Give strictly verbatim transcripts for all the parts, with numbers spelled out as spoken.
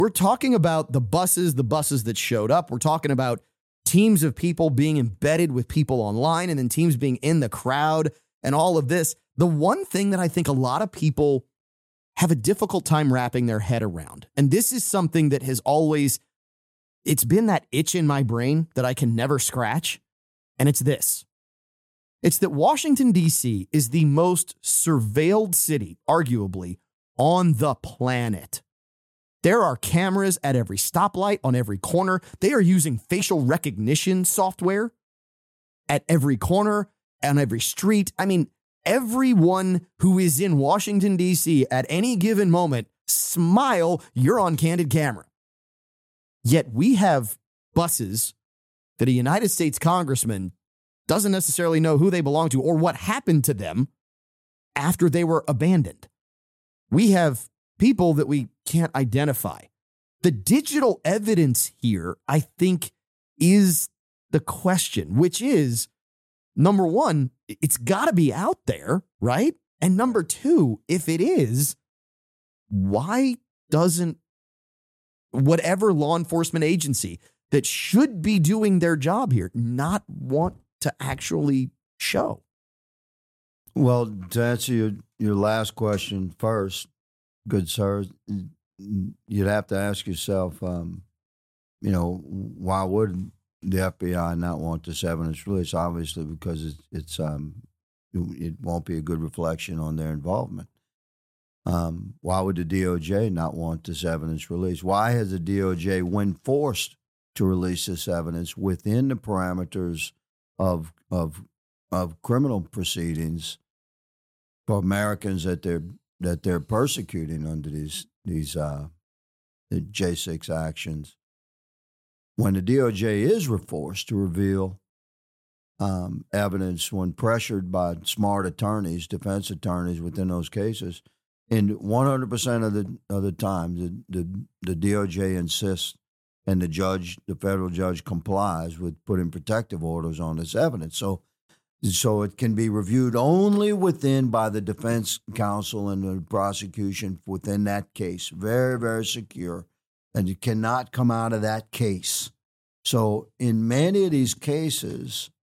We're talking about the buses, the buses that showed up. We're talking about teams of people being embedded with people online and then teams being in the crowd and all of this. The one thing that I think a lot of people have a difficult time wrapping their head around, and this is something that has always, it's been that itch in my brain that I can never scratch, and it's this. It's that Washington, D C is the most surveilled city, arguably, on the planet. There are cameras at every stoplight, on every corner. They are using facial recognition software at every corner, on every street. I mean, everyone who is in Washington, D C at any given moment, smile, you're on candid camera. Yet we have buses that a United States congressman doesn't necessarily know who they belong to or what happened to them after they were abandoned. We have people that we can't identify. The digital evidence here, I think, is the question, which is, number one, it's got to be out there, right? And number two, if it is, why doesn't whatever law enforcement agency that should be doing their job here not want to actually show? Well, to answer your, your last question first, good sir, you'd have to ask yourself, um, you know, why would the F B I not want this evidence released? Obviously, because it's, it's um, it won't be a good reflection on their involvement. Um, why would the D O J not want this evidence released? Why has the D O J, when forced to release this evidence within the parameters of of of criminal proceedings for Americans that they're that they're persecuting under these these uh, the J six actions, when the D O J is forced to reveal um, evidence when pressured by smart attorneys, defense attorneys within those cases, and one hundred percent of the of the time, the, the the D O J insists and the judge, the federal judge, complies with putting protective orders on this evidence. So. So it can be reviewed only within by the defense counsel and the prosecution within that case. Very, very secure. And it cannot come out of that case. So in many of these cases,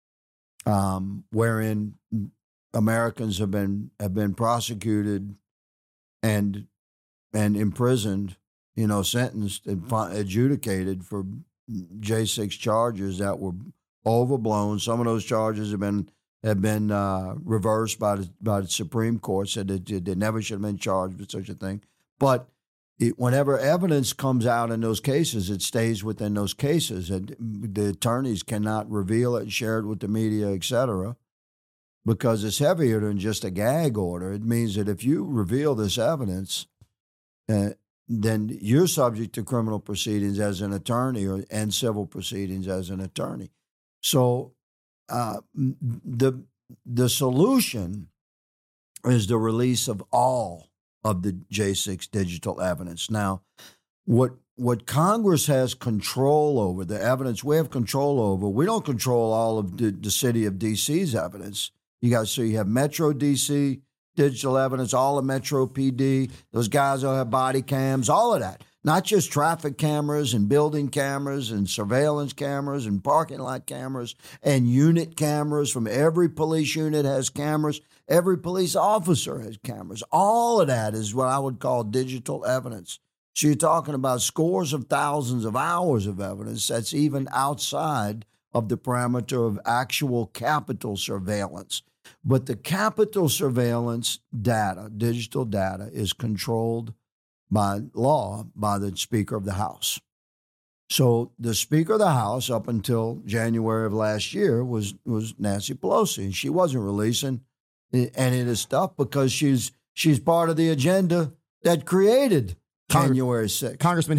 um, wherein Americans have been have been prosecuted and and imprisoned, you know, sentenced and adjudicated for J six charges that were overblown. Some of those charges have been have been uh, reversed by the by the Supreme Court, said that they never should have been charged with such a thing. But it, whenever evidence comes out in those cases, it stays within those cases, and the attorneys cannot reveal it and share it with the media, et cetera, because it's heavier than just a gag order. It means that if you reveal this evidence, uh, then you're subject to criminal proceedings as an attorney or and civil proceedings as an attorney. So uh, the the solution is the release of all of the J six digital evidence. Now, what what Congress has control over, the evidence we have control over, we don't control all of the, the city of D C's evidence. You guys, so you have Metro D C digital evidence, all of Metro P D, those guys will have body cams, all of that. Not just traffic cameras and building cameras and surveillance cameras and parking lot cameras and unit cameras from every police unit has cameras. Every police officer has cameras. All of that is what I would call digital evidence. So you're talking about scores of thousands of hours of evidence that's even outside of the parameter of actual Capitol surveillance. But the Capitol surveillance data, digital data, is controlled by law by the Speaker of the House. So the Speaker of the House, up until January of last year, was was Nancy Pelosi, and she wasn't releasing any of this stuff because she's she's part of the agenda that created Congre- January sixth. Congressman